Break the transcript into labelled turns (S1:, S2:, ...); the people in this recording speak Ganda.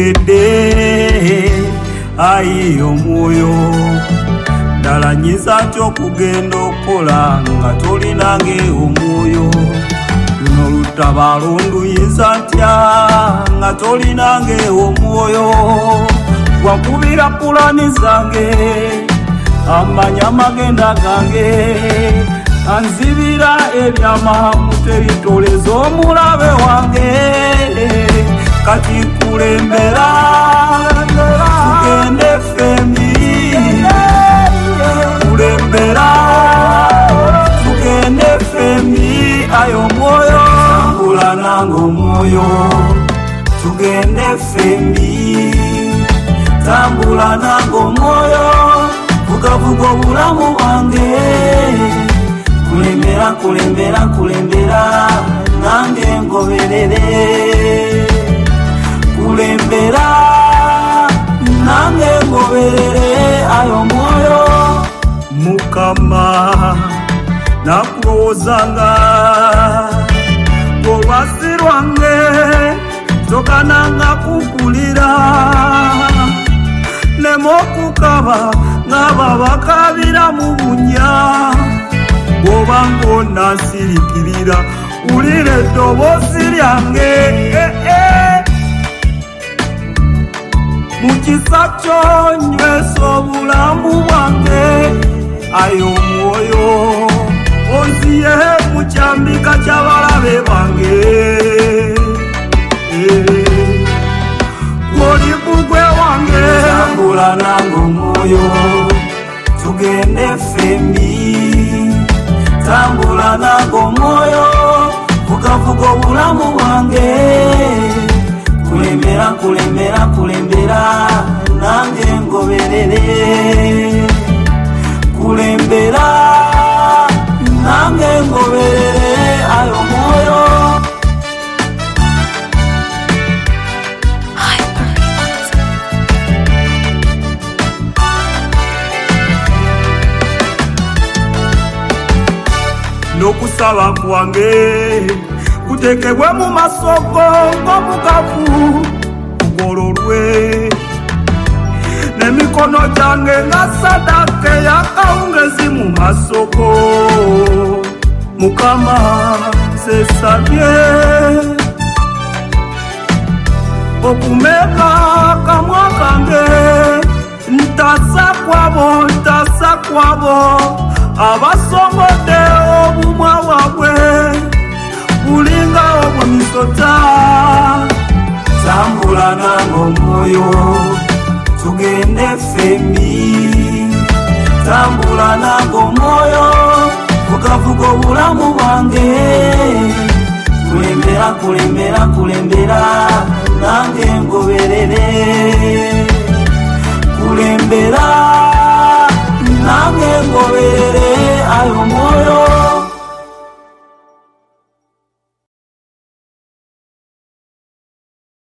S1: tegedde ayi omwoyo dalanyiza ntyo okugenda okukola nga tolinange omwoyo luno lutabaalo nduyinza ntya nga tolinange omwoyo wakubira pulani zange amanya magenda gange anzibira ebyamahamu teritolezo omulabe wange kati kulembera tugende fembi kulembera tugende fembi ayo mwoyo tambula nange omwoyo tugende fembi tambula nange omwoyo vugavuga obulamu bwange kulembera kulembera kulembera nange ngoberere kulembera nange ngoberere ayo mwoyo Mukama nakuwozanga olwasi lwange tokananga kukulira nemokukaba ngaba bakabira mu bunya bwobanga onasirikirira ulira eddoboozi lyange mu kisa kyo nywesa obulamu bwange ayo omwoyo onziye mu kyambika ky'abalabe bange oli bugwe wange tambula nange omwoyo tugende fembi tambula nange omwoyo vugavuga obulamu bwange kulembera kulembera kulembera nange ngoberere kulembera nange ngoberere ayo mwoyo nokusaba kwange kutekebwe mu masoko ng'omukafu kugololwe n'emikono gyange nga sadaka ey'akawungezi mu masoko Mukama sesabye okumeka akamwa kange ntasa kwabo abasongode obumwa bwabwe bulinga obwemisota tambula nange omwoyo tugende fembi tambula nange omwoyo vugavuga obulamu bwange kulembera kulembera kulembera nange ngoberere